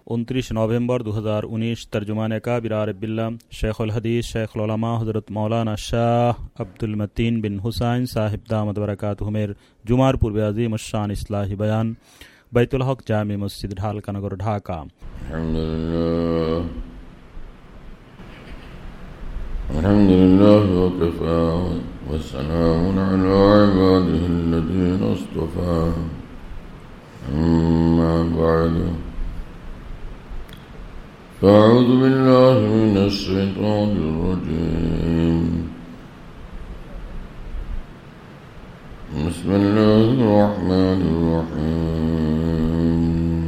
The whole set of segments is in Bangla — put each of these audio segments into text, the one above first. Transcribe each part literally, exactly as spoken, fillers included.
उनतीस नवंबर दो हज़ार उन्नीस। तर्जुमान काबिर बिल्ला शेखुल हदीस शेखुल उलमा हज़रत मौलाना शाह अब्दुल मतीन बिन हुसैन साहिब दामद बरकातुहुमेर जुमार पूर्व अज़ीम शान इस्लाही बयान बैतुल हक जामी मस्जिद ढालकानगर ढाका। अल्हम्दुलिल्लाह व कफ़ा व सलामुन अला इबादिहि अल्लज़ीना इस्तफ़ा अम्मा बअद फ़अऊज़ु बिल्लाहि मिनश शैतानिर रजीम बिस्मिल्लाहिर रहमानिर रहीम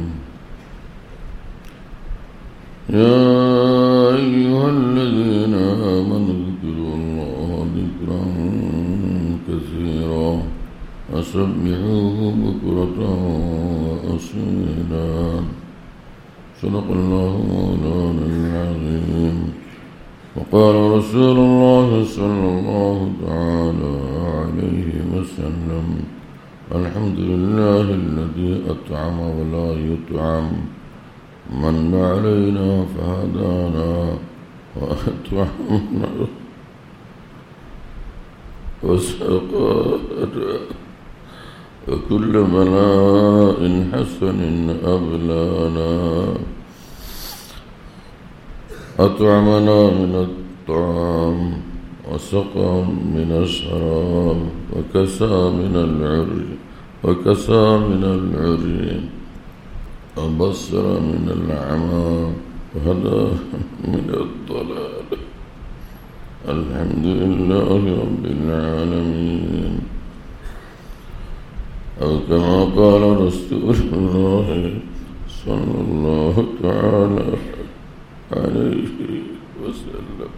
या अय्युहल्लज़ीना आमनु ज़कुरुल्लाहा ज़िक्रन कसीरा वसब्बिहूहु बुक्रतन व असीला। सदक़ल्लाहु मौलानाल अज़ीम। वक़ाल रसूलुल्लाह सल्लल्लाहु तआला अलैहि वसल्लम अल्हम्दुलिल्लाहिल्लज़ी अत्'अम व ला युत्'अम मन अलैना फहदाना व अत्'अमना व सक़ाना व कुल्ल बलाइन हसनिन अबलाना अत्'अमना मिनत-तआम व सक़ा मिनश-शराब व कसा मिनल-उर्य व कसा मिनल-उर्य व बस्सरा मिनल-अमा व हदा मिनद-दलाल। अल्हम्दुलिल्लाहि रब्बिल आलमीन। औ कमा क़ाल रसूलुल्लाह सल्लल्लाहु तआला अलैहि वसल्लम।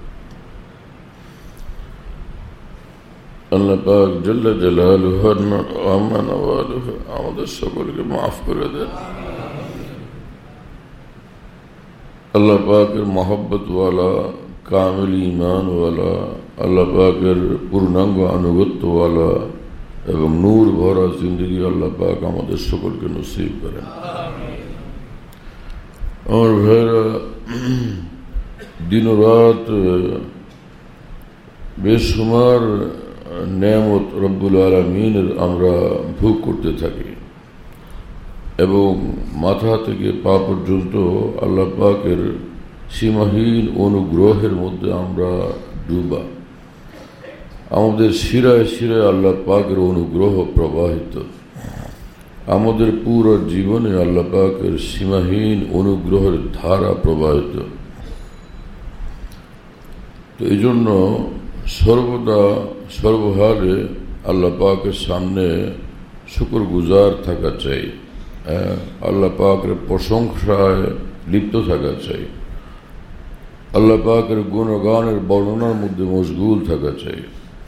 अल्लाह पाक जल्ल जलालुहु व अम्मा नवालुहु আমাদের সকলকে মাফ করে দেন। अल्लाह पाकेर मोहब्बत वाला कामिल ईमान वाला अल्लाह पाकेर पूर्णांग अनुगत्य वाला एवं नूर भरा जिंदगी अल्लाह पाक আমাদের সকলকে नसीब करें। और भाईरा दिन रात बेशुमार नेमत रब्बुल आलमीনের আমরা ভোগ করতে থাকি এবং মাথা থেকে পা পর্যন্ত আল্লাহ পাকের সীমাহীন অনুগ্রহের মধ্যে আমরা ডুবা। আমাদের শিরায় শিরায় আল্লাহ পাকের অনুগ্রহ প্রবাহিত। আমাদের পুরো জীবনে আল্লাহ পাকের সীমাহীন অনুগ্রহের ধারা প্রবাহিত। তো এই জন্য সর্বদা সর্বহালে আল্লাহ পাকের সামনে শুকরগুজার থাকা চাই, আল্লাহ পাকের প্রশংসায় লিপ্ত থাকা চাই, আল্লাহ পাকের গুণগানের বর্ণনার মধ্যে মশগুল থাকা চাই।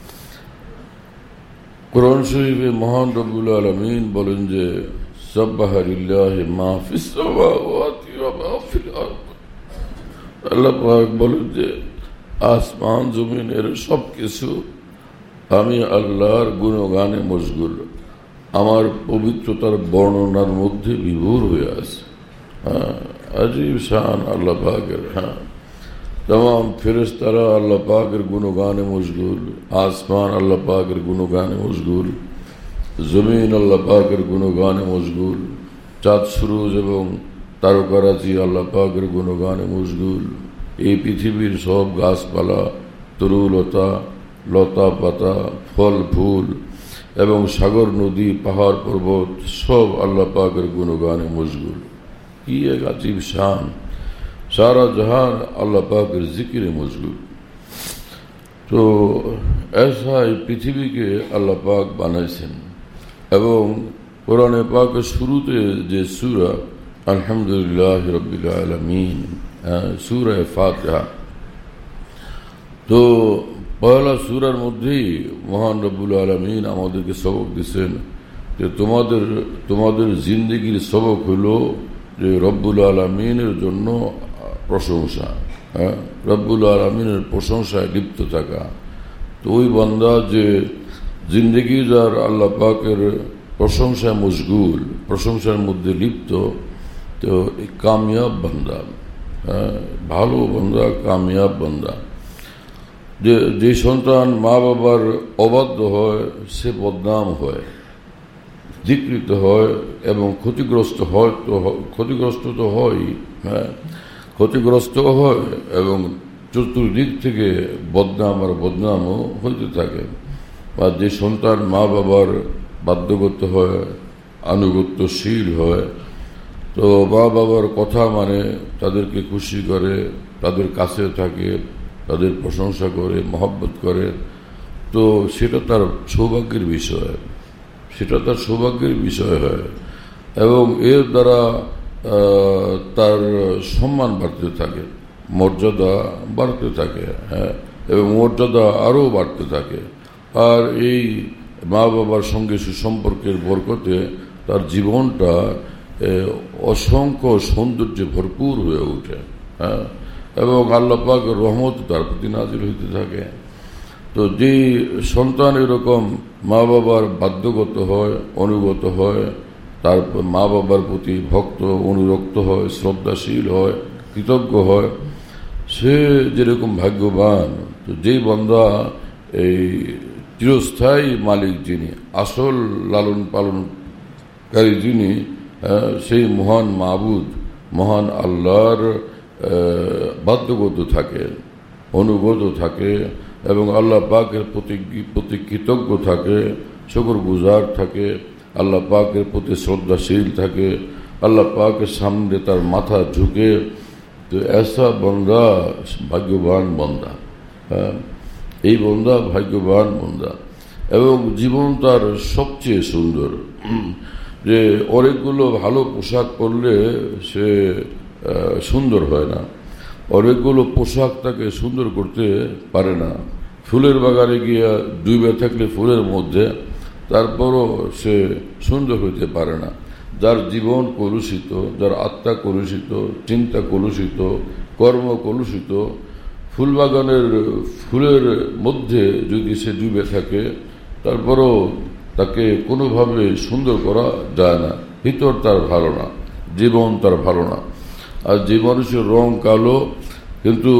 কুরআন শরীফে মহান রব্বুল আলামিন বলেন যে সাব্বাহা লিল্লাহি মা ফিস সামাওয়াতি ওয়া মা ফিল আরদ। আল্লাহ পাক বলেন যে আসমান জমিনের সবকিছু আমি আল্লাহর গুণগানে মশগুল, আমার পবিত্রতার বর্ণনার মধ্যে বিভোর হয়ে আছে। হ্যাঁ, अजीब शान अल्लाह पाकेर। हाँ, तमाम फिरिश्तारा अल्लाह पाकेर गुणगाने मशगूल, आसमान अल्लाह पाकेर गुणगाने मशगूल, जमीन अल्लाह पाकेर गुणगाने मशगूल, चाँद सुरूज एवं तारकाराजी अल्लाह पाकेर गुणगाने मशगूल। এই পৃথিবীর সব গাছপালা, তরুলতা, লতা পাতা, ফল ফুল এবং সাগর নদী পাহাড় পর্বত সব আল্লাহ পাকের গুণগানে মশগুল। কি এক আজীব শান! সারা জাহান আল্লাহ পাকের জিকিরে মশগুল। তো ऐसा এই পৃথিবীকে আল্লাহ পাক বানাইছেন এবং কোরআনে পাকের শুরুতে যে সূরা আলহামদুলিল্লাহ রাব্বিল আলামিন, সূরা ফাতিহা, তো পয়লা সূরার মধ্যেই মহান রব্বুল আলামিন আমাদেরকে সবক দিচ্ছেন যে তোমাদের তোমাদের জিন্দেগির সবক হলো যে রব্বুল আলামিনের জন্য প্রশংসা, হ্যাঁ, রব্বুল আলামিনের প্রশংসায় লিপ্ত থাকা। তো ওই বান্দা যে জিন্দেগি যার আল্লাহ পাকের প্রশংসায় মশগুল, প্রশংসার মধ্যে লিপ্ত, তো কামিয়াব বান্দা, হ্যাঁ, ভালো বান্দা, কামিয়াব বান্দা। যে যে সন্তান মা বাবার অবাধ্য হয় সে বদনাম হয়, ধিকৃত হয় এবং ক্ষতিগ্রস্ত হয়। তো ক্ষতিগ্রস্ত তো হয়, হ্যাঁ, ক্ষতিগ্রস্ত হয় এবং চতুর্দিক থেকে বদনাম আর বদনামও হইতে থাকে। বা যে সন্তান মা বাবার বাধ্যগত হয়, আনুগত্যশীল হয়, তো মা বাবার কথা মানে, তাদেরকে খুশি করে, তাদের কাছে থাকে, তাদের প্রশংসা করে, মহব্বত করে, তো সেটা তার সৌভাগ্যের বিষয়, সেটা তার সৌভাগ্যের বিষয় হয় এবং এর দ্বারা তার সম্মান বাড়তে থাকে, মর্যাদা বাড়তে থাকে, হ্যাঁ, এবং মর্যাদা আরও বাড়তে থাকে। আর এই মা বাবার সঙ্গে সুসম্পর্কের বরকতে তার জীবনটা অসংখ্য সৌন্দর্যে ভরপুর হয়ে ওঠে, হ্যাঁ, এবং আল্লাহ পাকের রহমত তার প্রতি নাজিল হইতে থাকে। তো যে সন্তান এরকম মা বাবার বাধ্যগত হয়, অনুগত হয়, তারপর মা বাবার প্রতি ভক্ত, অনুরক্ত হয়, শ্রদ্ধাশীল হয়, কৃতজ্ঞ হয়, সে যেরকম ভাগ্যবান। তো যেই বান্দা এই চিরস্থায়ী মালিক যিনি, আসল লালন পালনকারী যিনি, সেই মহান মাবুদ, মহান আল্লাহর বাধ্যগত থাকে, অনুগত থাকে এবং আল্লাহ পাকের প্রতি প্রতি কৃতজ্ঞ থাকে, শুকর গুজার থাকে, আল্লাহ পাকের প্রতি শ্রদ্ধাশীল থাকে, আল্লাহ পাকের সামনে তার মাথা ঝুঁকে, তো এসা বন্দা ভাগ্যবান বন্দা, হ্যাঁ, এই বন্দা ভাগ্যবান বন্দা। এবং জীবন তার সবচেয়ে সুন্দর। যে অনেকগুলো ভালো পোশাক পরলে সে সুন্দর হয় না, অনেকগুলো পোশাক তাকে সুন্দর করতে পারে না। ফুলের বাগানে গিয়া ডুবে থাকলে ফুলের মধ্যে, তারপরও সে সুন্দর হইতে পারে না। যার জীবন কলুষিত, যার আত্মা কলুষিত, চিন্তা কলুষিত, কর্ম কলুষিত, ফুলবাগানের ফুলের মধ্যে যদি সে ডুবে থাকে, তারপরও তাকে কোনোভাবে সুন্দর করা যায় না। ভিতর তার ভালো না, জীবন তার ভালো না। আর যে মানুষের রং কালো কিন্তু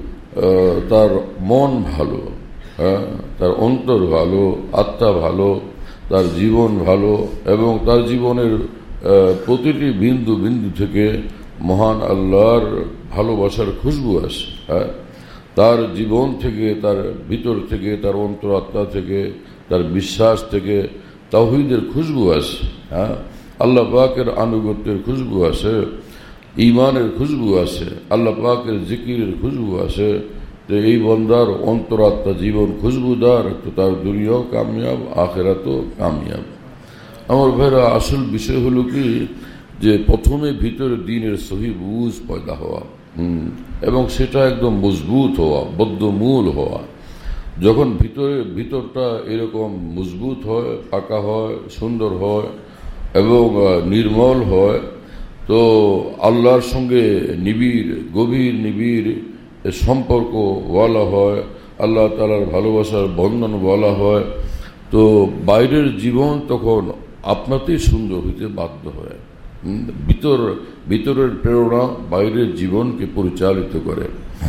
তার মন ভালো, হ্যাঁ, তার অন্তর ভালো, আত্মা ভালো, তার জীবন ভালো এবং তার জীবনের প্রতিটি বিন্দু বিন্দু থেকে মহান আল্লাহর ভালোবাসার খুশবু আসে, হ্যাঁ, তার জীবন থেকে, তার ভিতর থেকে, তার অন্তর আত্মা থেকে, তার বিশ্বাস থেকে তাওহীদের খুশবু আসে, হ্যাঁ, আল্লাহ পাকের আনুগত্যের খুশবু আসে, ঈমানের খুশবু আসে, আল্লাহ পাকের জিকিরের খুশবু আসে। তো এই বন্দার অন্তরাত্মা জীবন খুশবুদার, তো তার দুনিয়াও কামিয়াব, আখিরাতও কামিয়াব। আমার ভাইরা, আসল বিষয় হলো কি, যে প্রথমে ভিতরে দ্বীনের সহি বুঝ পয়দা হওয়া, হম এবং সেটা একদম মজবুত হওয়া, বদ্ধমূল হওয়া। যখন ভিতরে ভিতরটা এরকম মজবুত হয়, পাকা হয়, সুন্দর হয় এবং নির্মল হয়, তো আল্লাহর সঙ্গে নিবিড়, গভীর নিবিড় সম্পর্ক বলা হয়, আল্লাহ তাআলার ভালোবাসার বন্ধন বলা হয়। তো বাইরের জীবন তখন আপনাতেই সুন্দর হইতে বাধ্য হয়। ভিতর ভিতরের প্রেরণা বাইরের জীবনকে পরিচালিত করে।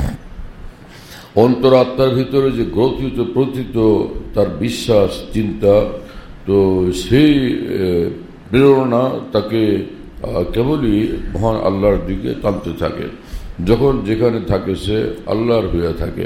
অন্তরাত্মার ভিতরে যে গ্রথিত প্রথিত তার বিশ্বাস, চিন্তা, তো সেই প্রেরণা তাকে কেবলই মহান আল্লাহর দিকে টানতে থাকে। যখন যেখানে থাকে সে আল্লাহর হয়ে থাকে।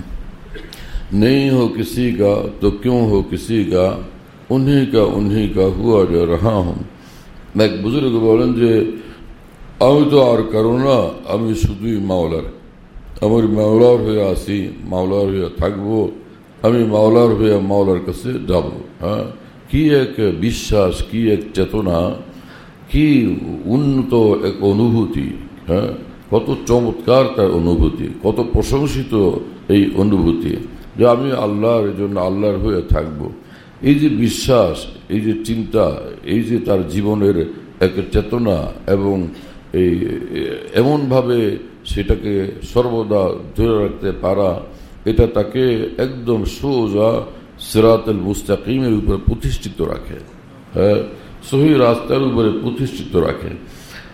নেই হো কিসি কা তো ক্यों हो किसी का, उन्हीं का उन्हीं का हुआ जो रहा हूं। এক বুজুর্গ বলেন যে আমি তো আর কারো না, আমি শুধুই মাওলার। আমার মাওলার হয়ে আসি, মাওলার হয়ে থাকবো, আমি মাওলার হয়ে মাওলার কাছে যাব। হ্যাঁ, কি এক বিশ্বাস, কি এক চেতনা, কি উন্নত এক অনুভূতি, হ্যাঁ, কত চমৎকার তার অনুভূতি, কত প্রশংসিত এই অনুভূতি যে আমি আল্লাহর জন্য আল্লাহর হয়ে থাকব। এই যে বিশ্বাস, এই যে চিন্তা, এই যে তার জীবনের এক চেতনা এবং এই এমনভাবে সেটাকে সর্বদা ধরে রাখতে পারা, এটা তাকে একদম সোজা সিরাতুল মুস্তাকিমের উপরে প্রতিষ্ঠিত রাখে, হ্যাঁ, সহি রাস্তার উপরে প্রতিষ্ঠিত রাখে।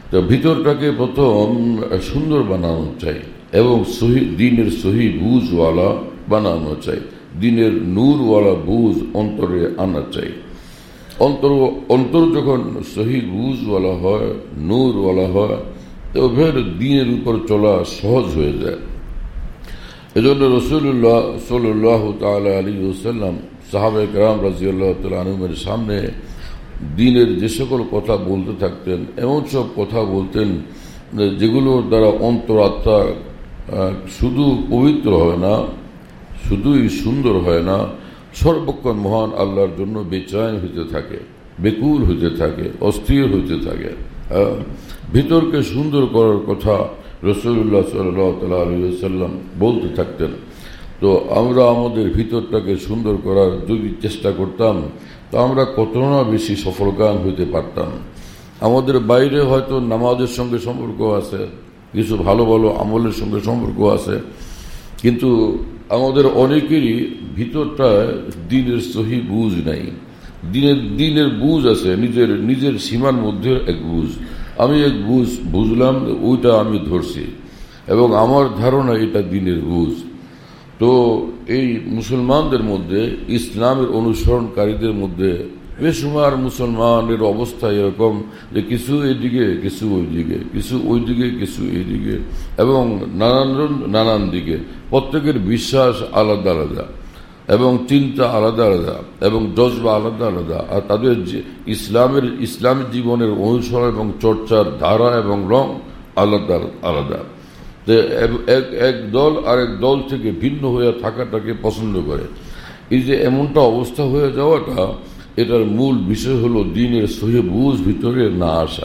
তো ভিতরটাকে প্রথম সুন্দর বানানো চাই এবং সহি দ্বীনের সহি বুঝওয়ালা বানানো চাই, দ্বীনের নূরওয়ালা বুঝ অন্তরে আনা চাই। অন্তর অন্তর যখন সহি বুঝওয়ালা হয়, নূরওয়ালা হয়, তো ফের দ্বীনের উপর চলা সহজ হয়ে যায়। এজন্য রাসূলুল্লাহ সাল্লাল্লাহু তাআলা আলাইহি ওয়াসাল্লাম সাহাবায়ে কেরাম রাদিয়াল্লাহু তাআলা আনহুমের সামনে দ্বীনের যে সকল কথা বলতে থাকতেন, এমন সব কথা বলতেন যেগুলোর দ্বারা অন্তরাত্মা শুধু পবিত্র হয় না, শুধুই সুন্দর হয় না, সর্বক্ষণ মহান আল্লাহর জন্য বেচৈন হইতে থাকে, বেকুল হইতে থাকে, অস্থির হইতে থাকে। ভিতরকে সুন্দর করার কথা রাসূলুল্লাহ সাল্লাল্লাহু আলাইহি ওয়াসাল্লাম বলতে থাকতেন। তো আমরা আমাদের ভিতরটাকে সুন্দর করার যদি চেষ্টা করতাম, তো আমরা কত না বেশি সফলকাম হইতে পারতাম। আমাদের বাইরে হয়তো নামাজের সঙ্গে সম্পর্ক আছে, কিছু ভালো ভালো আমলের সঙ্গে সম্পর্ক আছে, কিন্তু আমাদের অনেকেরই ভিতরটায় দ্বীনের সহি বুঝ নাই। দ্বীনের দ্বীনের বুঝ আছে, নিজের নিজের সীমার মধ্যে এক বুঝ, আমি এক বুঝ বুঝলাম, ওইটা আমি ধরছি এবং আমার ধারণা এটা দ্বীনের বুঝ। তো এই মুসলমানদের মধ্যে, ইসলামের অনুসরণকারীদের মধ্যে বেশুমার মুসলমানের অবস্থা এরকম যে কিছু এইদিকে, কিছু ওই দিকে, কিছু ওই দিকে, কিছু এইদিকে, এবং নানান নানান দিকে। প্রত্যেকের বিশ্বাস আলাদা আলাদা এবং চিন্তা আলাদা আলাদা এবং জজবা আলাদা আলাদা, আর তাদের ইসলামের ইসলামী জীবনের অনুসরণ এবং চর্চার ধারা এবং রং আলাদা আলাদা। এক এক দল আরেক দল থেকে ভিন্ন হয়ে থাকাটাকে পছন্দ করে। এই যে এমনটা অবস্থা হয়ে যাওয়াটা, এটার মূল বিষয় হলো দ্বীনের সহি বুঝ ভিতরে না আসা।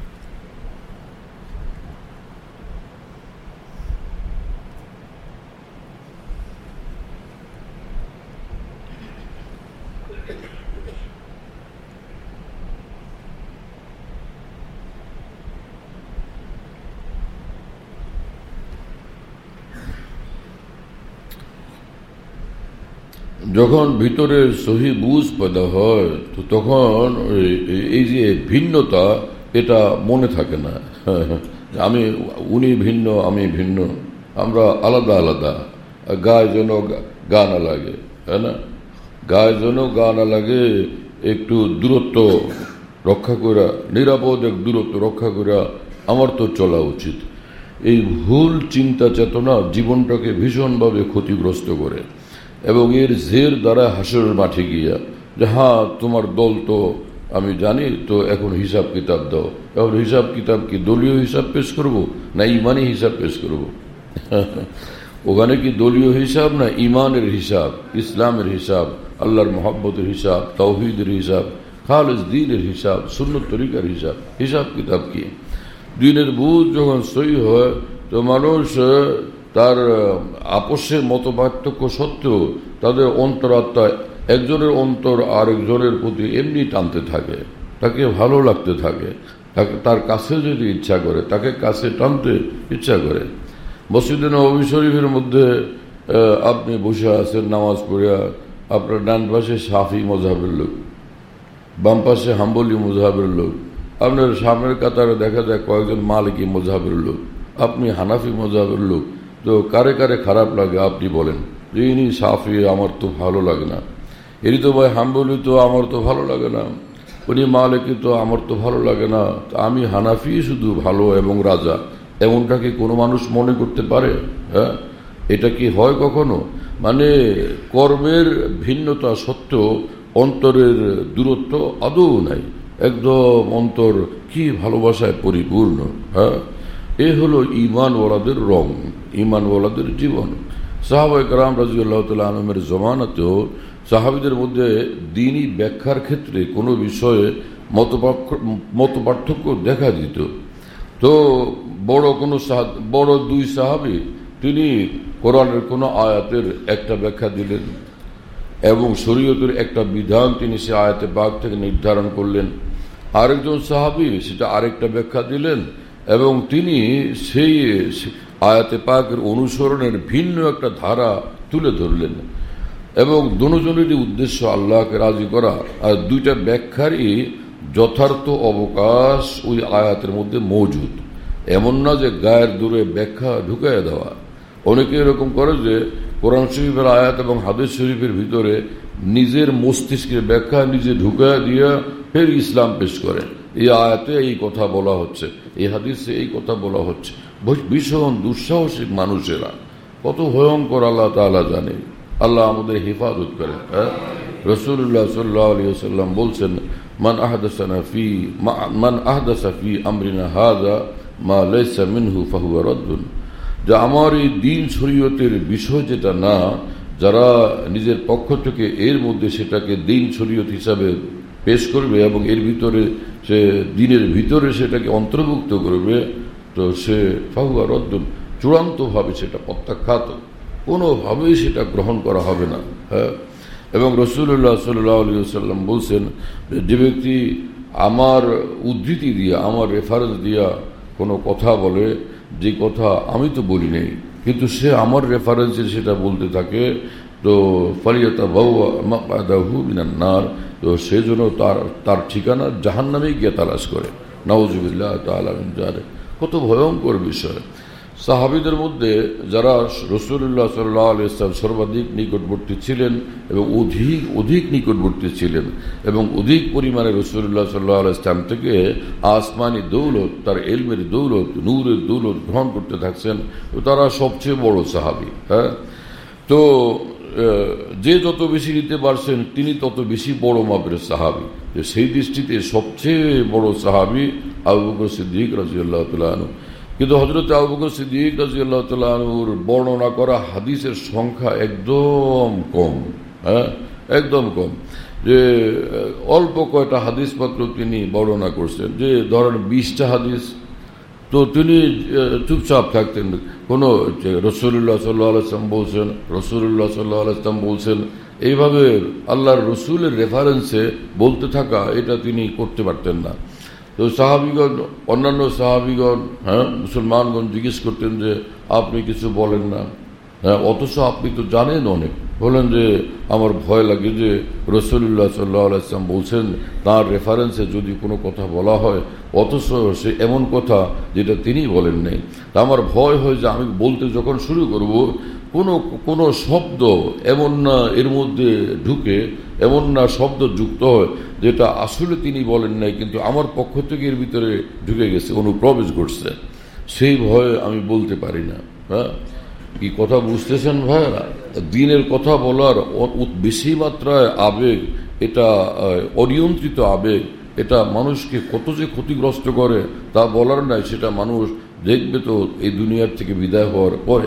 যখন ভিতরে সহি বুঝ পয়দা হয়, তো তখন এই যে ভিন্নতা, এটা মনে থাকে না। আমি উনি ভিন্ন, আমি ভিন্ন, আমরা আলাদা আলাদা। গায়ে যেন গা না লাগে, তাই না? গায়ে যেন গা না লাগে, একটু দূরত্ব রক্ষা করা, নিরাপদ এক দূরত্ব রক্ষা করা আমার তো চলা উচিত। এই ভুল চিন্তা চেতনা জীবনটাকে ভীষণভাবে ক্ষতিগ্রস্ত করে এবং এর জের দ্বারা হাসরের মাঠে গিয়া যে হ্যাঁ তোমার দল তো আমি জানি, তো এখন হিসাব কিতাব দাও। এখন হিসাব কিতাব কি দলীয় হিসাব পেশ করব না ইমানি হিসাব পেশ করব? ওখানে কি দলীয় হিসাব না ইমানের হিসাব, ইসলামের হিসাব, আল্লাহর মহব্বতের হিসাব, তাওহীদের হিসাব, খালিস দ্বীনের হিসাব, সুন্নত তরিকার হিসাব। হিসাব কিতাব কি? দ্বীনের বুঝ যখন সহি হয়, তো মানুষ তার আপসের মত পার্থক্য সত্ত্বেও তাদের অন্তরাত্মা একজনের অন্তর আরেকজনের প্রতি এমনি টানতে থাকে, তাকে ভালো লাগতে থাকে, তাকে তার কাছে যদি ইচ্ছা করে, তাকে কাছে টানতে ইচ্ছা করে। মসজিদে নববী শরীফের মধ্যে আপনি বসে আছেন নামাজ পড়িয়া, আপনার ডান পাশে শাফি মযহাবের লোক, বাম পাশে হাম্বলি মযহাবের লোক, আপনার সামনের কাতারে দেখা যায় কয়েকজন মালিকি মযহাবের লোক, আপনি হানাফি মযহাবের লোক। তো কারে কারে খারাপ লাগে আপনি বলেন যে ইনি শাফি, আমার তো ভালো লাগে না, এরই তো ভাই হাম্বলি, তো আমার তো ভালো লাগে না, উনি মালিকি, তো আমার তো ভালো লাগে না, আমি হানাফি শুধু ভালো এবং রাজা। এমনটা কি কোনো মানুষ মনে করতে পারে? হ্যাঁ, এটা কি হয় কখনো? মানে কর্মের ভিন্নতা সত্ত্বেও অন্তরের দূরত্ব আদৌ নাই, একদম অন্তর কি ভালোবাসায় পরিপূর্ণ। হ্যাঁ, এ হলো ঈমানওয়ালাদের রং, ঈমানওয়ালাদের জীবন। সাহাবায়ে কেরাম রাদিয়াল্লাহু তাআলা আনহুমের জমানাতেও সাহাবীদের মধ্যে দ্বীনি ব্যাখ্যার ক্ষেত্রে কোনো বিষয়ে মত পার্থক্য দেখা দিত। তো বড় কোনো বড় দুই সাহাবী, তিনি কোরআনের কোনো আয়াতের একটা ব্যাখ্যা দিলেন এবং শরীয়তের একটা বিধান তিনি সে আয়াতে পাক থেকে নির্ধারণ করলেন। আরেকজন সাহাবী সেটা আরেকটা ব্যাখ্যা দিলেন এবং তিনি সেই আয়াতে পাকের অনুসরণের ভিন্ন একটা ধারা তুলে ধরলেন এবং দুজনেরই উদ্দেশ্য আল্লাহকে রাজি করা। আর দুইটা ব্যাখ্যারই যথার্থ অবকাশ ওই আয়াতের মধ্যে মজুদ। এমন না যে গায়ের দূরে ব্যাখ্যা ঢুকাইয়া দেওয়া। অনেকে এরকম করে যে কোরআন শরীফের আয়াত এবং হাদিস শরীফের ভিতরে নিজের মস্তিষ্কের ব্যাখ্যা নিজে ঢুকাইয়া দিয়া ফের ইসলাম পেশ করে। এই আয়াতে এই কথা বলা হচ্ছে, এই হাদিসে এই কথা বলা হচ্ছে। ভীষণ দুঃসাহসিক মানুষেরা, কত ভয়ঙ্কর আল্লাহ তাআলা জানে। আল্লাহ আমাদের হেফাজত করেন। রাসূলুল্লাহ সাল্লাল্লাহু আলাইহি ওয়াসাল্লাম বলছেন, মান আহদাসানা ফি মান আহদাসা ফি আমরিনা হাযা মা লাইসা মিনহু ফাহুয়া রাদ্দুন। যে আমার এই দ্বীন শরীয়তের বিষয় যেটা না, যারা নিজের পক্ষ থেকে এর মধ্যে সেটাকে দ্বীন শরীয়ত হিসাবে পেশ করবে এবং এর ভিতরে সে দ্বীনের ভিতরে সেটাকে অন্তর্ভুক্ত করবে, তো সে ফাহুয়া রাদ্দুন, চূড়ান্তভাবে সেটা প্রত্যাখ্যাত, কোনোভাবেই সেটা গ্রহণ করা হবে না। হ্যাঁ, এবং রাসূলুল্লাহ সাল্লাল্লাহু আলাইহি ওয়াসাল্লাম বলছেন, যে ব্যক্তি আমার উদ্ধৃতি দিয়া, আমার রেফারেন্স দিয়া কোনো কথা বলে, যে কথা আমি তো বলি নাই, কিন্তু সে আমার রেফারেন্সে সেটা বলতে থাকে, তো ফালিয়াতাবাওয়া মাকআদাহু মিনান নার, তো সেজন্য তার তার ঠিকানা জাহান্নামেই গিয়ে তালাশ করে। নাউযুবিল্লাহ তাআলা মিন যালিক। কত ভয়ঙ্কর বিষয়। সাহাবীদের মধ্যে যারা রাসূলুল্লাহ সাল্লাল্লাহু আলাইহি ওয়াসাল্লাম সর্বাধিক নিকটবর্তী ছিলেন এবং অধিক অধিক নিকটবর্তী ছিলেন এবং অধিক পরিমাণে রাসূলুল্লাহ সাল্লাল্লাহু আলাইহি ওয়াসাল্লাম থেকে আসমানি দৌলত, তার ইলমের দৌলত, নূরের দৌলত গ্রহণ করতে থাকছেন, তারা সবচেয়ে বড় সাহাবী। হ্যাঁ, তো যে যত বেশি নিতে পারছেন তিনি তত বেশি বড় মাপের সাহাবী। সেই দৃষ্টিতে সবচেয়ে বড় সাহাবী আবু বকর সিদ্দিক রাদিয়াল্লাহু তাআলা আনহু। কিন্তু হযরত আবু বকর সিদ্দিক রাদিয়াল্লাহু তাআলা আনহুর বর্ণনা করা হাদিসের সংখ্যা একদম কম। হ্যাঁ, একদম কম। যে অল্প কয়টা হাদিস মাত্র তিনি বর্ণনা করছেন। যে ধরেন বিশটা হাদিস, তো তিনি চুপচাপ থাকতেন। কোনো রাসূলুল্লাহ সাল্লাল্লাহু আলাইহি ওয়াসাল্লাম বলছেন, রাসূলুল্লাহ সাল্লাল্লাহু আলাইহি ওয়াসাল্লাম বলছেন, এইভাবে আল্লাহর রসুলের রেফারেন্সে বলতে থাকা, এটা তিনি করতে পারতেন না। তো সাহাবীগণ, অন্যান্য সাহাবীগণ, হ্যাঁ, মুসলমানগণ জিজ্ঞেস করতেন যে আপনি কিছু বলেন না। হ্যাঁ, অথচ আপনি তো জানেন অনেক। বলেন যে আমার ভয় লাগে যে রাসূলুল্লাহ সাল্লাল্লাহু আলাইহি ওয়াসাল্লাম বলছেন, তার রেফারেন্সে যদি কোনো কথা বলা হয়, অথচ সে এমন কথা যেটা তিনি বলেন নাই, তা আমার ভয় হয় যে আমি বলতে যখন শুরু করব, কোনো কোনো শব্দ এমন না এর মধ্যে ঢুকে, এমন না শব্দ যুক্ত হয় যেটা আসলে তিনি বলেন নাই, কিন্তু আমার পক্ষ থেকে এর ভিতরে ঢুকে গেছে, অনুপ্রবেশ ঘটছে। সেই ভয়ে আমি বলতে পারি না। হ্যাঁ, কি কথা বুঝতেছেন ভাইরা? দ্বীনের কথা বলার বেশি মাত্রায় আবেগ, এটা অনিয়ন্ত্রিত আবেগ, এটা মানুষকে কত যে ক্ষতিগ্রস্ত করে তা বলার নাই। সেটা মানুষ দেখবে তো এই দুনিয়ার থেকে বিদায় হওয়ার পরে।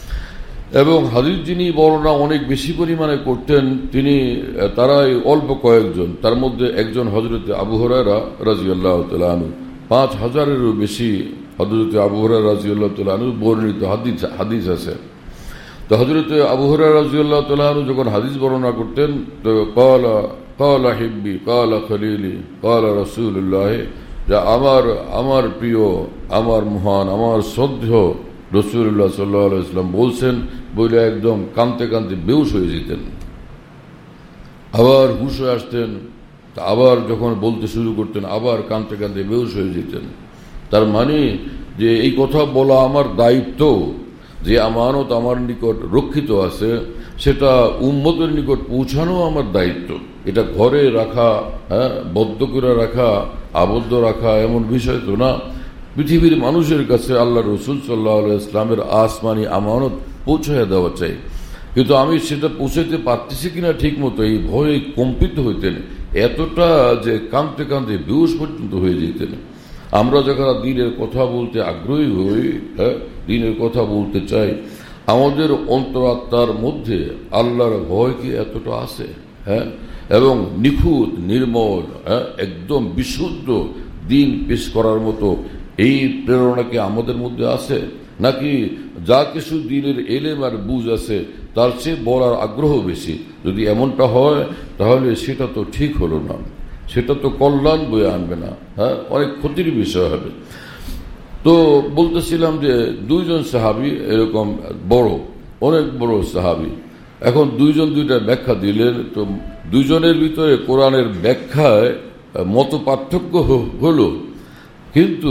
এবং হাদিস যিনি বর্ণনা অনেক বেশি পরিমাণে করতেন, তিনি তারাই অল্প কয়েকজন। তার মধ্যে একজন হযরত আবু হুরায়রা রাদিয়াল্লাহু তাআলা আনহু। পাঁচ হাজারেরও বেশি হযরত আবু হুরায়রা রাদিয়াল্লাহু তাআলা আনহু বর্ণিত হাদিস হাদিস আছে। তো হযরত আবু হুরায়রা রাদিয়াল্লাহু তাআলা আনহু যখন হাদিস বর্ণনা করতেন, তো ক্বালা ক্বালা হিব্বি ক্বালা খলিলি ক্বালা রাসূলুল্লাহ, যা আমার আমার প্রিয়, আমার মহান, আমার শ্রদ্ধেয় রাসূলুল্লাহ সাল্লাল্লাহু আলাইহি ওয়াসাল্লাম বলছেন বলে একদম কাঁদতে কাঁদতে বেহুশ হয়ে যেতেন। আবার হুঁশ হয়ে আসতেন, আবার যখন বলতে শুরু করতেন আবার কাঁদতে কাঁদতে বেহুশ হয়ে যেতেন। তার মানে যে এই কথা বলা আমার দায়িত্ব, যে আমানত আমার নিকট রক্ষিত আছে সেটা উম্মতের নিকট পৌঁছানো আমার দায়িত্ব। এটা ঘরে রাখা, হ্যাঁ, বদ্ধ করে রাখা, আবদ্ধ রাখা এমন বিষয় তো না। পৃথিবীর মানুষের কাছে আল্লাহ রসুল সাল্লাল্লাহু আলাইহি ওয়াসাল্লামের আসমানি আমানত পৌঁছায় দেওয়া চাই, কিন্তু আমি সেটা পৌঁছাইতে পারতেছি কিনা ঠিক মতো, এই ভয়ে কম্পিত হইতেন এতটা যে কাঁদতে কাঁদতে বেহুশ পর্যন্ত হয়ে যেতেন। আমরা যারা দ্বীনের কথা বলতে আগ্রহী হই, হ্যাঁ, দ্বীনের কথা বলতে চাই, আমাদের অন্তরাত্মার মধ্যে আল্লাহর ভয় কি এতটা আছে? হ্যাঁ, এবং নিখুঁত, নির্মল, হ্যাঁ, একদম বিশুদ্ধ দ্বীন পেশ করার মতো এই প্রেরণা কি আমাদের মধ্যে আছে? নাকি যা কিছু দ্বীনের এলেম আর বুঝ আছে তার চেয়ে বলার আগ্রহ বেশি? যদি এমনটা হয় তাহলে সেটা তো ঠিক হলো না, সেটা তো কল্যাণ বয়ে আনবে না, হ্যাঁ, অনেক ক্ষতির বিষয় হবে। তো বলতেছিলাম যে দুইজন সাহাবী এরকম বড়, অনেক বড় সাহাবী, এখন দুইজন দুইটা ব্যাখ্যা দিলেন। তো দুইজনের ভিতরে কোরআনের ব্যাখ্যায় মত পার্থক্য হলো, কিন্তু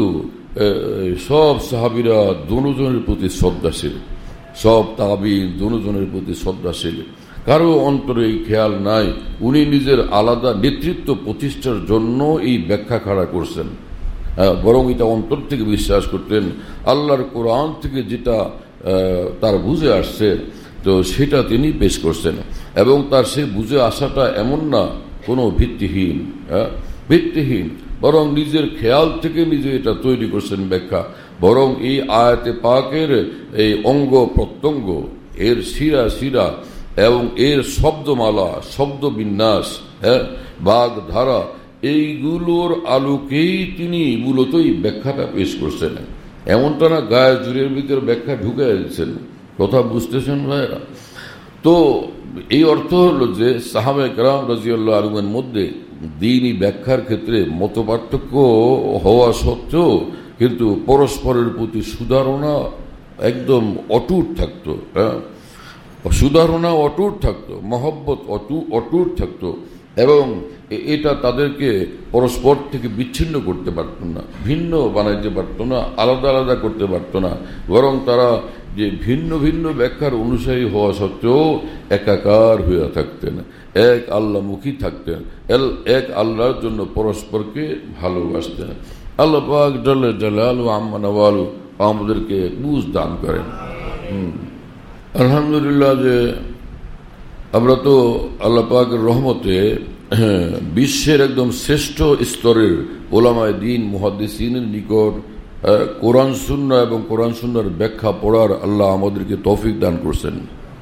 সব সাহাবীরা দুজনের প্রতি শ্রদ্ধাশীল, সব তাবিঈন দুজনের প্রতি শ্রদ্ধাশীল। কারো অন্তরে এই খেয়াল নাই উনি নিজের আলাদা নেতৃত্ব প্রতিষ্ঠার জন্য এই ব্যাখ্যা খাড়া করছেন, বরং এটা অন্তর থেকে বিশ্বাস করতেন আল্লাহর কোরআন থেকে যেটা তার বুঝে আসছে তো সেটা তিনি পেশ করছেন। এবং তার সে বুঝে আসাটা এমন না কোনো ভিত্তিহীন, ভিত্তিহীন, বরং নিজের খেয়াল থেকে নিজে এটা তৈরি করছেন ব্যাখ্যা। বরং এই আয়াতে পাকের এই অঙ্গ প্রত্যঙ্গ, এর শিরা শিরা এবং এর শব্দমালা, শব্দ বিন্যাস, হ্যাঁ, বাগ ধারা, এইগুলোর আলোকেই তিনি মূলত এই ব্যাখ্যাটা পেশ করছেন। এমনটা না গায়ে জুড়ের ভিতরে ব্যাখ্যা ঢুকে দিচ্ছেন। কথা বুঝতেছেন ভাইরা? তো এই অর্থ হলো যে সাহাবায়ে কেরাম রাদিয়াল্লাহু আনহুর মধ্যে দ্বীনি ব্যাখ্যার ক্ষেত্রে মতপার্থক্য হওয়া সত্ত্বেও কিন্তু পরস্পরের প্রতি সুধারণা একদম অটুট থাকতো, হ্যাঁ, সুধারণা অটুট থাকতো, মহব্বত অটু অটুট থাকতো, এবং এটা তাদেরকে পরস্পর থেকে বিচ্ছিন্ন করতে পারত না, ভিন্ন বানাইতে পারত না, আলাদা আলাদা করতে পারত না। বরং তারা যে ভিন্ন ভিন্ন ব্যাখ্যার অনুসারী হওয়া সত্ত্বেও একাকার হয়ে থাকতেন, এক আল্লাহমুখী থাকতেন, এক আল্লাহর জন্য পরস্পরকে ভালোবাসতেন। আল্লাহ পাক জাল্লা জালালু আম্মা নওয়ালু আমাদেরকে বুঝ দান করেন। হুম আলহামদুলিল্লাহ যে আমরা তো আল্লাহ পাকের রহমতে বিশ্বের একদম শ্রেষ্ঠ স্তরের ওলামায়ে দ্বীন মুহাদ্দিসিনের নিকট কোরআন সুন্নাহ এবং কোরআন সুন্নাহর ব্যাখ্যা পড়ার আল্লাহ আমাদেরকে তৌফিক দান করছেন।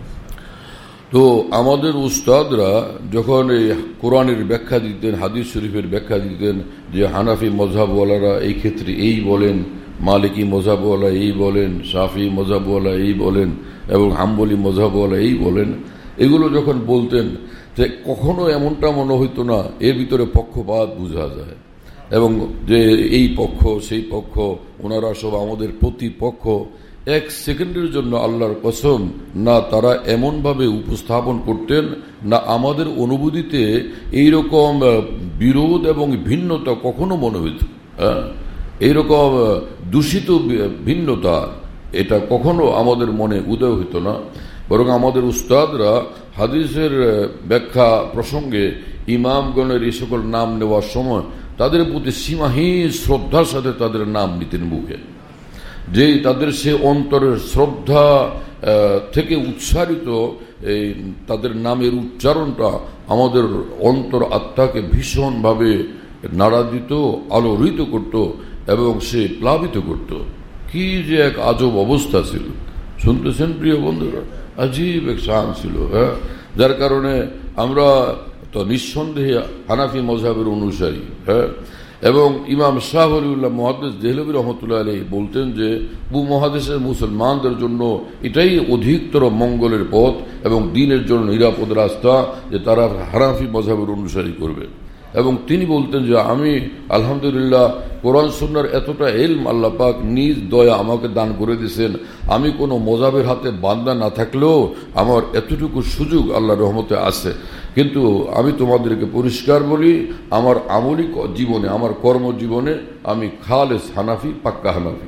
তো আমাদের উস্তাদরা যখন এই কোরআনের ব্যাখ্যা দিতেন, হাদিস শরীফের ব্যাখ্যা দিতেন, যে হানাফি মযহাবওয়ালারা এই ক্ষেত্রে এই বলেন, মালিকি মযহাবওয়ালা এই বলেন, শাফি মযহাবওয়ালা এই বলেন এবং হাম্বলি মযহাবওয়ালা এই বলেন, এগুলো যখন বলতেন যে কখনো এমনটা মনে হইতো না এর ভিতরে পক্ষপাত বোঝা যায় এবং যে এই পক্ষ সেই পক্ষ, ওনারা সব আমাদের প্রতিপক্ষ। এক সেকেন্ডের জন্য আল্লাহর কসম না তারা এমনভাবে উপস্থাপন করতেন, না আমাদের অনুভূতিতে এইরকম বিরোধ এবং ভিন্নতা কখনো মনে হইত, হ্যাঁ, এইরকম দূষিত ভিন্নতা এটা কখনো আমাদের মনে উদয় হইত না। বরং আমাদের উস্তাদরা হাদিসের ব্যাখ্যা প্রসঙ্গে ইমামগণের এই সকল নাম নেওয়ার সময় তাদের প্রতি সীমাহীন শ্রদ্ধার সাথে তাদের নাম নিতেন মুখে, যে তাদের সে অন্তরের শ্রদ্ধা থেকে উচ্চারিত এই তাদের নামের উচ্চারণটা আমাদের অন্তর আত্মাকে ভীষণভাবে নাড়া দিত, আলোড়িত করত এবং সে প্লাবিত করত। কি যে এক আজব অবস্থা ছিল, শুনতেছেন প্রিয় বন্ধুরা? আজীব এক শান ছিল, হ্যাঁ, যার কারণে আমরা তো নিঃসন্দেহে হানাফি মযহাবের অনুসারী, হ্যাঁ। এবং ইমাম শাহ ওলিউল্লাহ মুহাদ্দিস দেহলভী রহমতুল্লাহ আলাইহি বলতেন যে উপমহাদেশের মুসলমানদের জন্য এটাই অধিকতর মঙ্গলের পথ এবং দ্বীনের জন্য নিরাপদ রাস্তা যে তারা হানাফি মযহাবের অনুসারী করবে। এবং তিনি বলতেন যে আমি আলহামদুলিল্লাহ কোরআন সুন্নাহর এতটা ইলম আল্লাহ পাক নিজ দয়া আমাকে দান করে দিয়েছেন, আমি কোনো মযহাবের হাতে বান্দা না থাকলেও আমার এতটুকু সুযোগ আল্লাহর রহমতে আছে। কিন্তু আমি তোমাদেরকে পরিষ্কার বলি, আমার আমলি জীবনে, আমার কর্মজীবনে আমি খালেস হানাফি, পাক্কা হানাফি।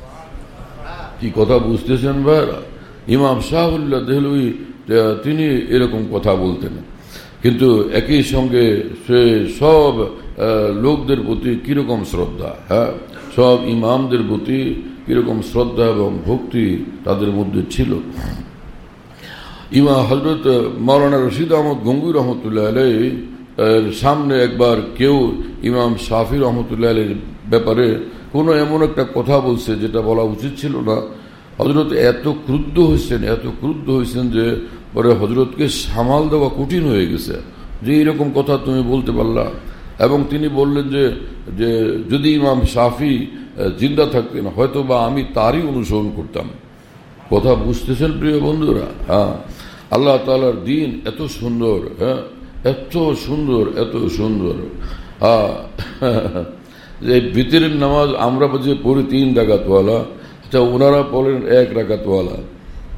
কি কথা বুঝতেছেন ভাইরা? ইমাম শাহুল্লাহ দেহলভী তিনি এরকম কথা বলতেন, কিন্তু একই সঙ্গে সে সব লোকদের প্রতি কিরকম শ্রদ্ধা, হ্যাঁ, সব ইমামদের প্রতি কিরকম শ্রদ্ধা এবং ভক্তি তাদের মধ্যে ছিল। ইমাম হযরত মাওলানা রশিদ আহমদ গঙ্গুই রহমতুল্লাহ আলাইহি এর সামনে একবার কেউ ইমাম শাফি রহমতুল্লাহ আলাইহির ব্যাপারে কোনো এমন একটা কথা বলছে যেটা বলা উচিত ছিল না। হযরত এত ক্রুদ্ধ হয়েছেন, এত ক্রুদ্ধ হয়েছেন যে পরে হযরতকে সামাল দেওয়া কঠিন হয়ে গেছে, যে এরকম কথা তুমি বলতে পারলা। এবং তিনি বললেন যে যে যদি ইমাম শাফি জিন্দা থাকতেন হয়তো বা আমি তারই অনুসরণ করতাম। কথা বুঝতেছেন প্রিয় বন্ধুরা? হ্যাঁ, আল্লাহ তাআলার দ্বীন এত সুন্দর, হ্যাঁ, এত সুন্দর, এত সুন্দর। হ্যাঁ, যে ভিতরের নামাজ আমরা যে পড়ি তিন রাকাতওয়ালা, আচ্ছা ওনারা পড়েন এক রাকাতওয়ালা।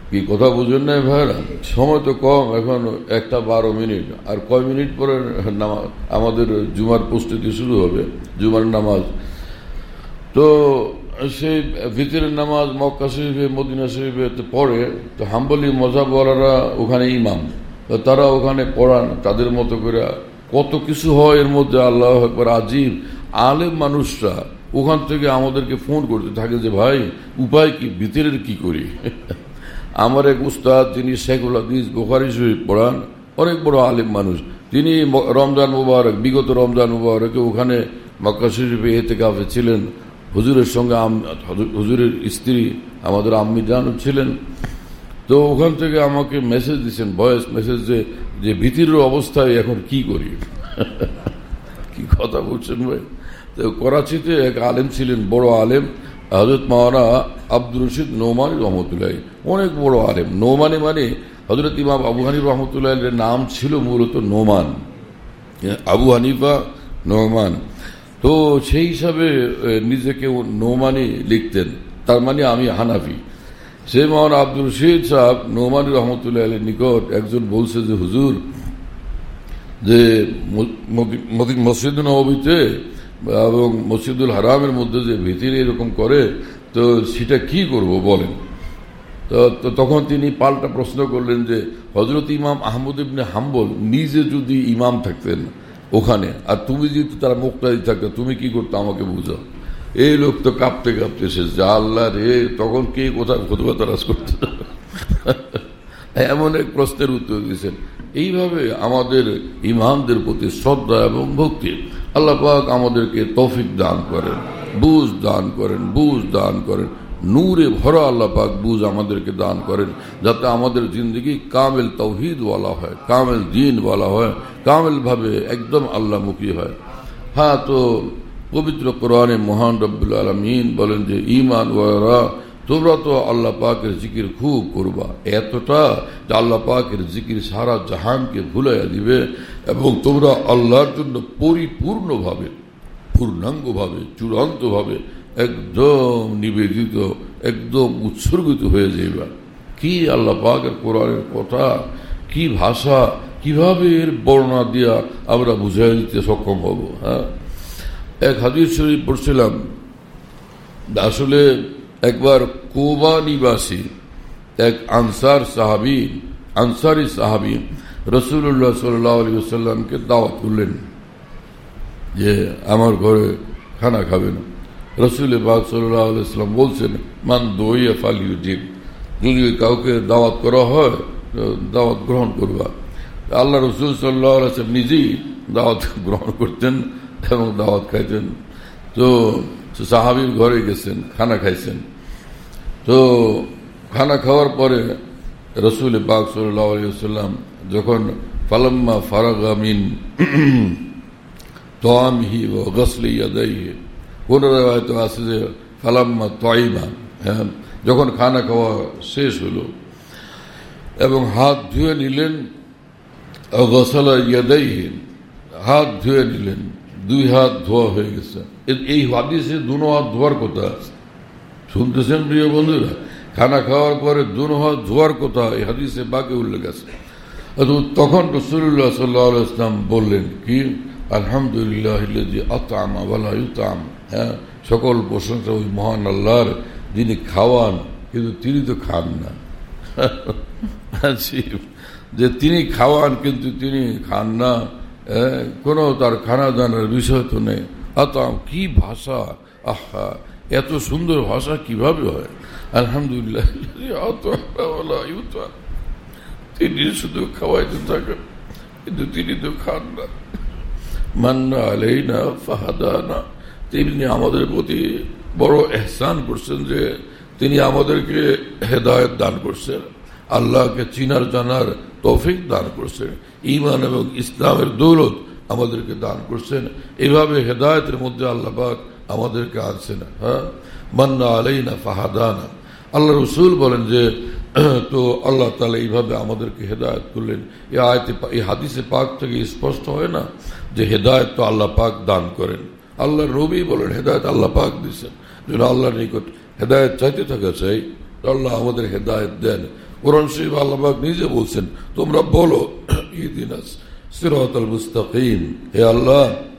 কি কথা বুঝেন না ভাইরা? সময় তো কম, এখন একটা বারো মিনিট, আর কয় মিনিট পরে নামাজ আমাদের জুমার প্রস্তুতি শুরু হবে, জুমার নামাজ। তো সেই ভিতরের নামাজ মক্কা শরীফে মদিনা শরীফে পড়ে, তো হাম্বলি মজাবওয়ালারা ওখানে ইমাম, তারা ওখানে পড়ান তাদের মতো করে। কত কিছু হয় এর মধ্যে, আল্লাহু আকবার। আজিব আলেম মানুষরা ওখান থেকে আমাদেরকে ফোন করতে থাকে যে ভাই উপায় কি, ভিতরের কি করি। আমার এক উস্তাদ, তিনি শেখুল হাদিস বুখারী শরীফ পড়ান, অনেক বড় আলেম মানুষ। তিনি রমজান মুবারক, বিগত রমজান মুবারকে ওখানে মক্কা শরীফে ইতিকাফে ছিলেন। হুজুরের সঙ্গে হুজুরের স্ত্রী আমাদের আম্মি জানও ছিলেন। তো ওখান থেকে আমাকে মেসেজ দিচ্ছেন, ভয়েস মেসেজ, যে যে ভিতরের অবস্থায় এখন কি করি। কি কথা বলছেন ভাই? তো করাচিতে এক আলেম ছিলেন, বড় আলেম, হযরত মাওলানা আব্দুর রশিদ নোমানী রহমতুল্লাহ, অনেক বড় আলেম। নোমানী মানে হযরত ইমাম আবু হানিফা রহমতুল্লাহের নাম ছিল মূলত নোমান, আবু হানিফা নোমান। তো সেই হিসাবে নিজেকে নোমানি লিখতেন, তার মানে আমি হানাফি। সে মাওলানা আব্দুর রশিদ সাহেব নোমানী রহমতুল্লাহ নিকট একজন বলছে যে হুজুর, যে মসজিদ নববীতে এবং মসজিদুল হারামের মধ্যে যে ভিতরে এরকম করে, তো সেটা কি করব বলেন। তো তখন তিনি পাল্টা প্রশ্ন করলেন যে হযরত ইমাম আহমদ ইবনে হাম্বল নিজে যদি ইমাম থাকতেন ওখানে, আর তুমি যদি তারা মুক্তাদি থাকতো, তুমি কি করতো আমাকে বুঝাও। এই লোক তো কাঁপতে কাঁপতে শেষ, যা আল্লাহ রে, তখন কে কোথায় খুতবা তারাজ করতে, এমন এক প্রশ্নের উত্তর দিয়েছেন। এইভাবে আমাদের ইমামদের প্রতি শ্রদ্ধা এবং ভক্তি, আল্লাহ পাক আমাদেরকে তৌফিক দান করেন, বুঝ দান করেন, বুঝ দান করেন, নূরে ভরা আল্লাহ পাক বুঝ আমাদেরকে দান করেন, যাতে আমাদের জিন্দগি কামেল তৌহিদ ওয়ালা হয়, কামেল দিন ওয়ালা হয়, কামেল ভাবে একদম আল্লাহমুখী হয়। হ্যাঁ, তো পবিত্র কোরআনে মহান রব্বুল আলামিন বলেন যে ঈমান ওয়ারা, তোমরা তো আল্লাহ পাকের জিকির খুব করবা, এতটা যে আল্লাহ পাকের জিকির সারা জাহানকে ভুলাইয়া দিবে, এবং তোমরা আল্লাহর জন্য পরিপূর্ণভাবে, পূর্ণাঙ্গভাবে, চূড়ান্তভাবে একদম নিবেদিত, একদম উৎসর্গিত হয়ে যাইবা। কি আল্লাহ পাকের কোরআনের কথা, কি ভাষা, কিভাবে এর বর্ণনা দিয়া আমরা বুঝাই দিতে সক্ষম হব। হ্যাঁ, এক হাদিস শরীফ পড়ছিলাম, আসলে একবার কুবা নিবাসী এক আনসার সাহাবী, আনসারি সাহাবী রাসূলুল্লাহ সাল্লাল্লাহু আলাইহি ওয়াসাল্লামকে দাওয়াত করলেন যে আমার ঘরে খানা খাবেন। রাসূল পাক সাল্লাল্লাহু আলাইহি ওয়াসাল্লাম বলছেন, মান দুইয়া ফালিউজিব, যদি কাউকে দাওয়াত করা হয় দাওয়াত গ্রহণ করবা। আল্লাহ রাসূল সাল্লাল্লাহু আলাইহি ওয়াসাল্লাম নিজেই দাওয়াত গ্রহণ করতেন এবং দাওয়াত খাইতেন। তো সাহাবীর ঘরে গেছেন, খানা খাইছেন। তো খানা খাওয়ার পরে রাসূল পাক সাল্লাল্লাহু আলাইহি ওয়াসাল্লাম যখন ফালাম্মা ফারাগা মিন তাআমিহি ওয়া গসলি ইয়াদাইহি, কোন রাওয়ায়াতে আছে যে ফালাম্মা তাইমা, হ্যাঁ, যখন খানা খাওয়া শেষ হলো এবং হাত ধুয়ে নিলেন, গসলা ইয়াদাইহি, হাত ধুয়ে নিলেন, দুই হাত ধোয়া হয়ে গেছে। এই হাদিসে দুনো হাত ধোয়ার কথা আছে, শুনতেছেন প্রিয় বন্ধুরা? খানা খাওয়ার পরে দুনো হাত ধোয়ার কথা এই হাদিসে বাকি উল্লেখ আছে। তখন রাসূলুল্লাহ সাল্লাল্লাহু আলাইহি ওয়াসাল্লাম বললেন কি, আলহামদুলিল্লাহিল্লাযী আত'আমা ওয়া লা ইউত'আম, হ্যাঁ, সকল প্রশংসা ওই মহান আল্লাহর, যিনি খাওয়ান কিন্তু তিনি তো খান না। যে তিনি খাওয়ান কিন্তু তিনি খান না, কোনো তার খানা দানার বিষয় তো নেই। আত'আম, কি ভাষা, আহা, এত সুন্দর ভাষা কিভাবে হয়। আলহামদুলিল্লাহ, তিনি শুধু খাওয়াইতে থাকেন কিন্তু তিনি তো খান না। মান্না আলাইনা ফাহাদানা, তিনি আমাদের প্রতি বড় এহসান করছেন যে তিনি আমাদেরকে হেদায়েত দান করছেন, আল্লাহকে চিনার জানার তৌফিক দান করছেন, ঈমান এবং ইসলামের দৌলত আমাদেরকে দান করছেন। এইভাবে হেদায়েতের মধ্যে আল্লাহ পাক আমাদেরকে আনছেন। হ্যাঁ, মান্না আলাইনা ফাহাদানা, আল্লাহ রসুল বলেন যে তো আল্লাহ তাআলা এইভাবে আমাদেরকে হেদায়েত করলেন। এই আয়াতে, এই হাদিসে পাক থেকে স্পষ্ট হয় না যে হেদায়েত তো আল্লাহ পাক দান করেন। আল্লাহ নবী বলেন হেদায়েত আল্লাহ পাক দিচ্ছেন। যেন আল্লাহর নিকট হেদায়েত চাইতে থাকা চাই, আল্লাহ আমাদের হেদায়েত দেন। কোরআন শরীফ আল্লাহ পাক নিজে বলছেন, তোমরা বলো ইহদিনাস সিরাতাল মুস্তাকিম, হে আল্লাহ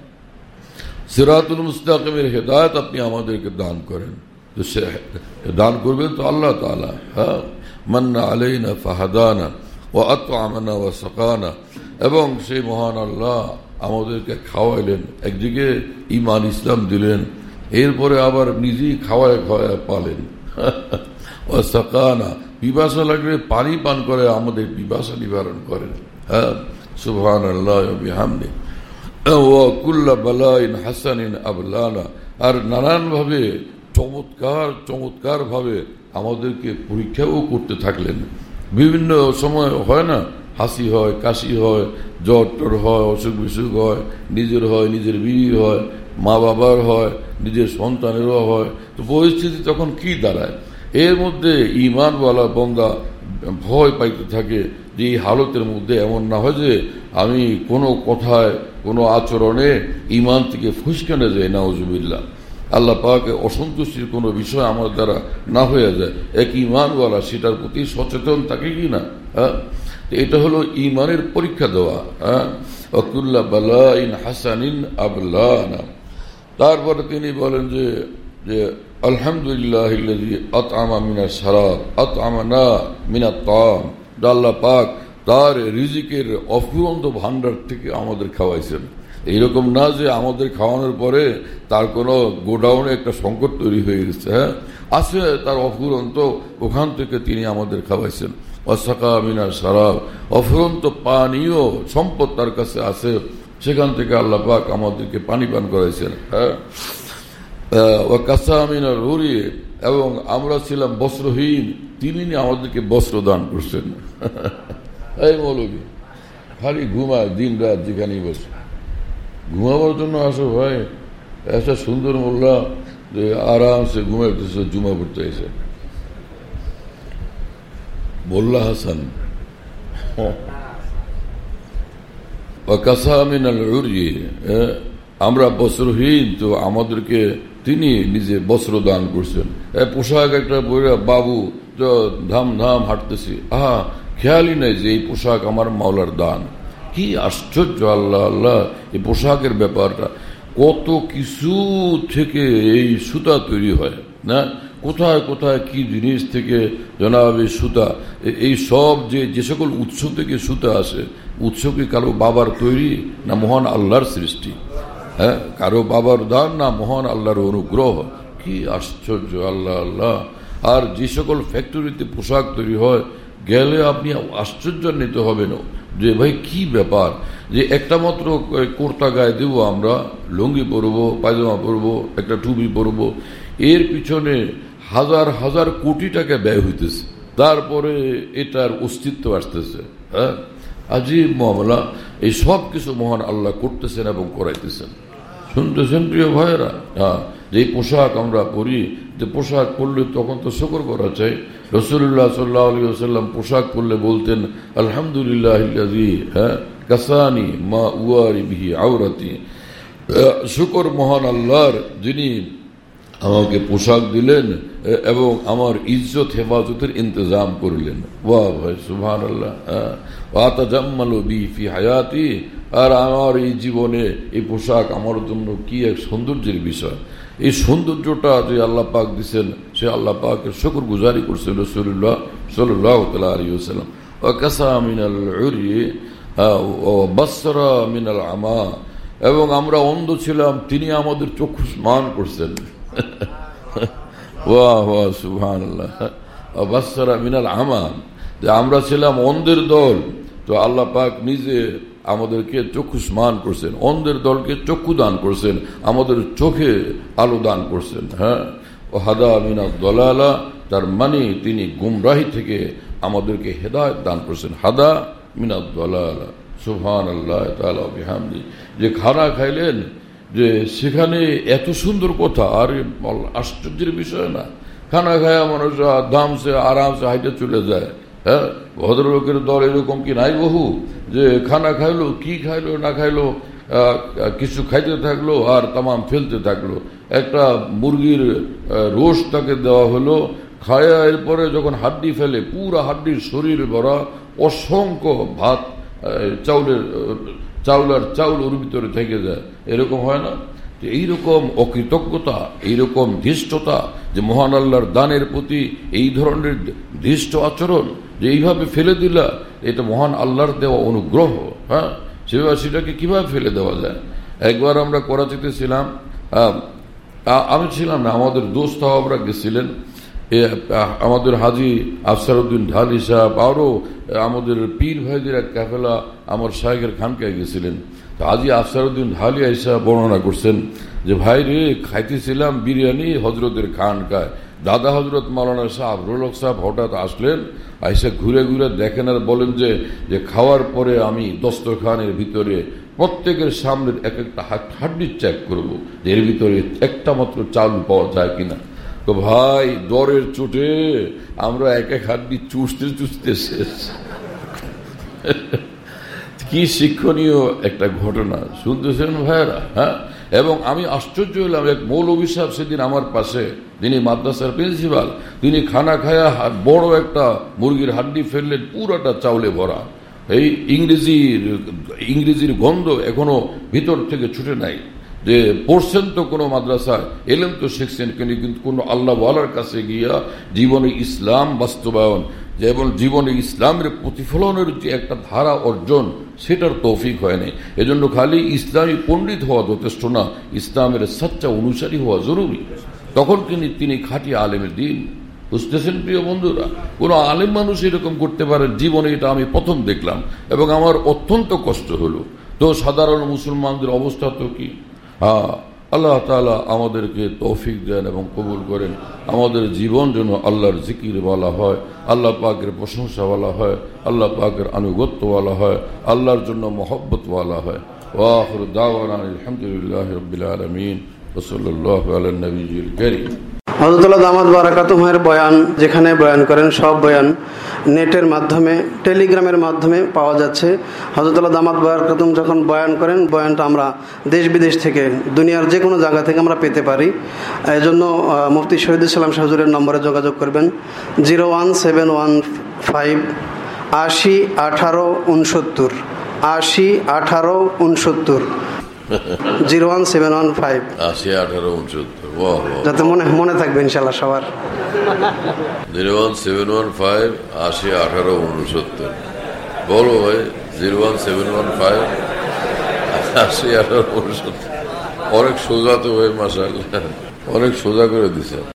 সিরাতুল মুস্তাকিমের হেদায়েত আপনি আমাদেরকে দান করেন। তো সে দান করবেন তো আল্লাহ তাআলা। হ্যাঁ, মান্না আলাইনা ফাহাদানা ওয়া আত'আমানা ওয়া সাকানা, এবং সেই মহান আল্লাহ আমাদেরকে খাওয়াইলেন, একদিকে ঈমান ইসলাম দিলেন, এরপরে আবার নিজেই খাওয়ায় খাওয়ায় পালেন। ওয়া সাকানা, পিপাসা লাগলে পানি পান করে আমাদের পিপাসা নিবারণ করেন। হ্যাঁ, সুবহানাল্লাহ ওয়া বিহামদিহি ওয়া কুল্লা বালাইন হাসানিন আবলানা, আর নানান ভাবে চমৎকার চমৎকার ভাবে আমাদেরকে পরীক্ষাও করতে থাকলেন। বিভিন্ন সময় হয় না, হাসি হয়, কাশি হয়, জ্বর টর হয়, অসুখ বিসুখ হয়, নিজের হয়, নিজের বিবির হয়, মা বাবার হয়, নিজের সন্তানেরও হয়। তো পরিস্থিতি তখন কি দাঁড়ায়? এর মধ্যে ঈমানওয়ালা বান্দা ভয় পাইতে থাকে যে এই হালতের মধ্যে এমন না হয় যে আমি কোনো কথায় কোনো আচরণে ঈমান থেকে ফুসকানে যায়, নাউজুবিল্লাহ। আল্লাহ পাকে অসন্তুষ্টির কোনো বিষয় আমার দ্বারা না হয়ে যায়, এক ঈমানওয়ালা সেটার প্রতি সচেতন থাকে কি না? হ্যাঁ, এটা হলো ঈমানের পরীক্ষা দেওয়া। হ্যাঁ, ওয়াকুল্লা বালাইন হাসানিন আবলানা। তারপরে তিনি বলেন যে যে আলহামদুলিল্লাহিল্লাযী আত'আমা মিনাশ শারাব আত'আমানা মিনাত তা'আম, আল্লাহ পাক তার রিজিকের অফুরন্ত ভান্ডার থেকে আমাদের খাওয়াইছেন। এইরকম না যে আমাদের খাওয়ানোর পরে তার কোনো গোডাউনে একটা সংকট তৈরি হয়ে গেছে। হ্যাঁ, আছে তার অফুরন্ত, ওখান থেকে তিনি আমাদের খাওয়াইছেন। ওয়াসাকা মিনাশ শারাব, অফুরন্ত পানীয় সম্পদ তার কাছে আছে, সেখান থেকে আল্লাহ পাক আমাদেরকে পানি পান করাইছেন। হ্যাঁ, ওয়াকাসা মিনাল উরি, এবং আমরা ছিলাম বস্ত্রহীন, তিনি আমাদেরকে বস্ত্র দান করছেন। এই মৌলবী খালি ঘুমায় দিন রাত, যেখানেই বসে ঘুমাবার জন্য আসো ভাই। একটা সুন্দর মোল্লা যে আরামসে ঘুমাইতেছে, জুমা পড়তে এসে মোল্লা হাসান। ওয়াকাসা মিনাল উরি, আমরা বস্ত্রহীন, তো আমাদেরকে তিনি নিজে বস্ত্র দান করছেন। পোশাক একটা বইরা বাবু ধাম ধাম হাঁটতেছি, আহা খেয়ালই নাই যে এই পোশাক আমার মাওলার দান। কি আশ্চর্য! আল্লাহ আল্লাহ, এই পোশাকের ব্যাপারটা কত কিছু থেকে এই সুতা তৈরি হয় না, কোথায় কোথায় কি জিনিস থেকে জনাব এই সুতা, এই সব যে যে সকল উৎস থেকে সুতা আসে, উৎস কি কারো বাবার তৈরি না মহান আল্লাহর সৃষ্টি? হ্যাঁ, কারো বাবার দান না মহান আল্লাহর অনুগ্রহ? কি আশ্চর্য! আল্লাহ আল্লাহ। আর যে সকল ফ্যাক্টরিতে পোশাক তৈরি হয়, গেলে আপনি আশ্চর্যান্বিত হবেন যে ভাই কি ব্যাপার, যে একটা মাত্র কুর্তা গায়ে দেব আমরা, লুঙ্গি পরবো, পায়জামা পরবো, একটা টুপি পরবো, এর পিছনে হাজার হাজার কোটি টাকা ব্যয় হইতেছে, তারপরে এটার অস্তিত্ব আসতেছে। হ্যাঁ, আজীব মামলা। এই সব কিছু মহান আল্লাহ করতেছেন এবং করাইতেছেন। শুনতেছেন প্রিয় ভাইয়েরা? হ্যাঁ, যে পোশাক আমরা পরি, যে পোশাক পরলে তখন তো শুকর করা চাই। রাসূলুল্লাহ সাল্লাল্লাহু আলাইহি ওয়াসাল্লাম পোশাক পরলে বলতেন আলহামদুলিল্লাহিল্লাযী হ্যাঁ কাসানি মা উয়ারি বিহি আওরাতি, শুকর মহান আল্লাহর যিনি আমাকে পোশাক দিলেন এবং আমার ইজ্জত হেফাজতের ইন্তজাম করলেন। ওয়া ভাই সুবহানাল্লাহ। ওয়া তাজাম্মালু বি ফি হায়াতি, আর আমার এই জীবনে এই পোশাক আমার জন্য কি এক সৌন্দর্যের বিষয়। এই সৌন্দর্যটা যে আল্লাহ পাক দিচ্ছেন, সে আল্লাহ পাকের শুকর গুজারি করছেন রাসূলুল্লাহ সাল্লাল্লাহু আলাইহি ওয়াসাল্লাম। ওয়া কাসা মিনাল উরি ওয়া বাসরা মিনাল আমা, এবং আমরা অন্ধ ছিলাম, তিনি আমাদের চক্ষুষ্মান করছেন। ওয়া ওয়া সুবহানাল্লাহ। ওয়া বাসরা মিনাল আমা, যে আমরা ছিলাম অন্ধের দল, তো আল্লাহ পাক নিজে আমাদেরকে চক্ষুষ্মান করছেন, অন্ধের দলকে চক্ষু দান করছেন, আমাদের চোখে আলো দান করছেন। হ্যাঁ, ও হাদা মিনাদ দলালা, তার মানে তিনি গুমরাহি থেকে আমাদেরকে হেদায়েত দান করছেন। হাদা মিনাদ দলালা, সুবহানাল্লাহ তাআলা বিহামদি। যে খানা খাইলেন, যে সেখানে এত সুন্দর কথা, আর আশ্চর্যের বিষয় না, খানা খায়া মানুষ দামসে আরামসে হাইটে চলে যায়। হ্যাঁ, ভদ্রলোকের দল এরকম কি নাই বহু, যে খানা খাইলো, কি খাইলো না খাইলো, কিছু খাইতে থাকলো আর তামাম ফেলতে থাকলো। একটা মুরগির রোস্ট তাকে দেওয়া হলো, খায়া এরপরে যখন হাড্ডি ফেলে পুরা হাড্ডির শরীর ভরা অসংখ্য ভাত, চাউলের চাউল আর চাউল ওর ভিতরে থেকে যায়, এরকম হয় না? এইরকম অকৃতজ্ঞতা, এইরকম ধৃষ্টতা, যে মহান আল্লাহর দানের প্রতি এই ধরনের ধৃষ্ট আচরণ, যে এইভাবে ফেলে দিলা, এটা মহান আল্লাহর দেওয়া অনুগ্রহ। হ্যাঁ, সেভাবে সেটাকে কিভাবে ফেলে দেওয়া যায়? একবার আমরা করাচিতে ছিলাম, আমি ছিলাম না, আমাদের দোস্ত সাহাবরা গেছিলেন, আমাদের হাজি আফসারউদ্দিন ঢালি সাহেব আরো আমাদের পীর ভাইদের এক কাফেলা আমার শাইখের খানকায় গেছিলেন। হাজি আফসারউদ্দিন ঢালি সাহেব বর্ণনা করছেন যে ভাই রে, খাইতেছিলাম বিরিয়ানি হজরতের খানকায়, দাদা হজরত মাওলানা সাহেব রোলক সাহেব হঠাৎ আসলেন, আইসা ঘুরে ঘুরে দেখেন আর বলেন যে যে খাওয়ার পরে আমি দস্তরখানের ভিতরে প্রত্যেকের সামনে এক একটা হাড্ডি চেক করবো যে এর ভিতরে একটা মাত্র চাল পাওয়া যায় কিনা। তো ভাই দরের চোটে আমরা এক এক হাড্ডি চুষতে চুষতে শেষ। কি শিক্ষণীয় একটা ঘটনা শুনতেছেন ভাইয়েরা। হ্যাঁ, এবং আমি আশ্চর্য হলাম, এক মৌলভী সাহেব সেদিন আমার পাশে, তিনি মাদ্রাসার প্রিন্সিপাল, তিনি খানা খায়া বড় একটা মুরগির হাড্ডি ফেললেন, পুরোটা চাউলে ভরা। এই ইংরেজির ইংরেজির গন্ধ এখনো ভিতর থেকে ছুটে নাই। যে পড়ছেন তো কোনো মাদ্রাসায়, এলেন তো শিখছেন, কিন্তু কোনো আল্লাহ ওয়ালার কাছে গিয়া জীবনে ইসলাম বাস্তবায়ন, যেমন জীবনে ইসলামের প্রতিফলনের যে একটা ধারা অর্জন, সেটার তৌফিক হয়নি। এজন্য খালি ইসলামী পণ্ডিত হওয়া যথেষ্ট না, ইসলামের সচ্চা অনুসারী হওয়া জরুরি। তখন তিনি তিনি খাঁটি আলেমের দিন। বুঝতেছেন প্রিয় বন্ধুরা? কোন আলেম মানুষ এরকম করতে পারে জীবনে, এটা আমি প্রথম দেখলাম এবং আমার অত্যন্ত কষ্ট হলো। তো সাধারণ মুসলমানদের অবস্থা তো কি? হ্যাঁ, আল্লাহ তাআলা আমাদেরকে তৌফিক দেন এবং কবুল করেন। আমাদের জীবন যেন আল্লাহর জিকির বলা হয়, আল্লাহ পাকের প্রশংসা বলা হয়, আল্লাহ পাকের আনুগত্য বলা হয়, আল্লাহর জন্য মহব্বত বলা হয়। ওয়া আখিরু দাওয়ানা আলহামদুলিল্লাহি রাব্বিল আলামিন ওয়া সাল্লাল্লাহু আলা নবিয়্যিল কারীম। হযরতুল্লাহ দামাত বারাকাতুহুমের বয়ান, যেখানে বয়ান করেন, সব বয়ান নেটের মাধ্যমে, টেলিগ্রামের মাধ্যমে পাওয়া যাচ্ছে। হযরতুল্লাহ দামাত বারাকাতুহুম যখন বয়ান করেন, বয়ানটা আমরা দেশ বিদেশ থেকে, দুনিয়ার যে কোনো জায়গা থেকে আমরা পেতে পারি। এই জন্য মুফতি শহীদুল ইসলাম শাহ হুজুরের নম্বরে যোগাযোগ করবেন, zero one seven one five আশি আঠারো উনসত্তর আশি আঠারো উনসত্তর zero one seven one five আশি আঠারো উনসত্তর যাতে মনে মনে থাকবে ইনশাল্লাহ সবার। Zero one seven one five আশি আঠারো উনসত্তর বলো ভাই, zero one seven one five আশি আঠারো উনসত্তর। অনেক সোজা তো ভাই, মাশাআল্লাহ, অনেক সোজা করে দিছে।